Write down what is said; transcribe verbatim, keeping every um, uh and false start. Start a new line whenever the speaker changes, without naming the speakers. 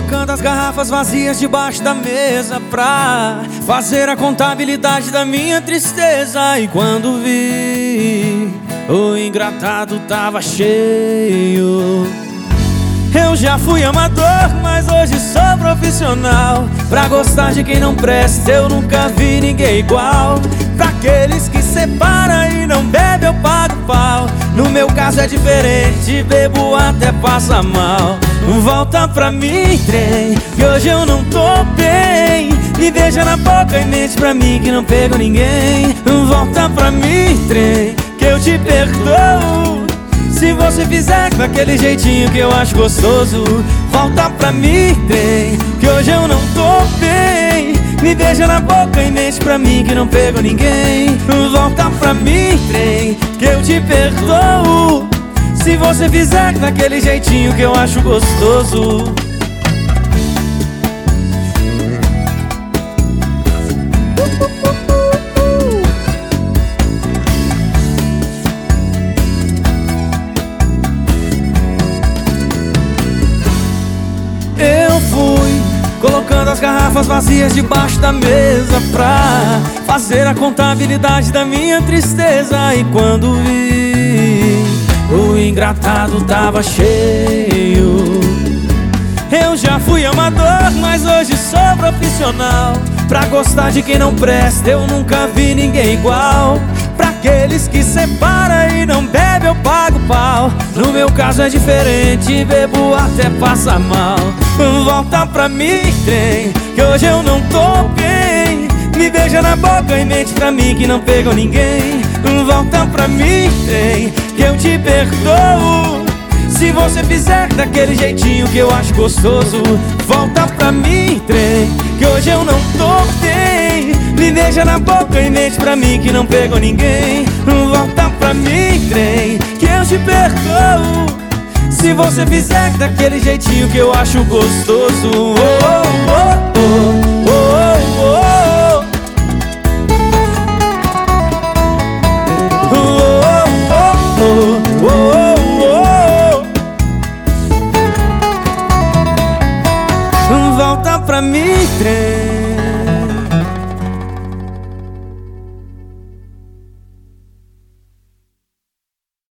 colocando as garrafas vazias debaixo da mesa pra fazer a contabilidade da minha tristeza. E quando vi, o engratado tava cheio. Eu já fui amador, mas hoje sou profissional. Pra gostar de quem não presta, eu nunca vi ninguém igual. Pra aqueles que separa e não bebe, eu pago pau. No meu caso é diferente, bebo até passa mal. Volta pra mim, trem, que hoje eu não tô bem. Me beija na boca e mente pra mim que não pego ninguém. Volta pra mim, trem, que eu te perdoo. Se você fizer daquele jeitinho que eu acho gostoso. Volta pra mim, trem, que hoje eu não tô bem. Me beija na boca e mente pra mim que não pego ninguém. Volta pra mim, trem, que eu te perdoo. Se você fizer daquele jeitinho que eu acho gostoso. Eu fui colocando as garrafas vazias debaixo da mesa pra fazer a contabilidade da minha tristeza. E quando vi, o engratado tava cheio. Eu já fui amador, mas hoje sou profissional. Pra gostar de quem não presta, eu nunca vi ninguém igual. Pra aqueles que separa e não bebe, eu pago pau. No meu caso é diferente, bebo até passa mal. Volta pra mim, trem, que hoje eu não tô bem. Me beija na boca e mente pra mim que não pego ninguém. Volta pra mim, trem, que eu te perdoo. Se você fizer daquele jeitinho que eu acho gostoso. Volta pra mim, trem, que hoje eu não tô bem. Me beija na boca e mente pra mim que não pego ninguém. Volta pra mim, trem, que eu te perdoo. Se você fizer daquele jeitinho que eu acho gostoso. Oh, oh, oh, oh, oh, oh. Volta pra mim, trem.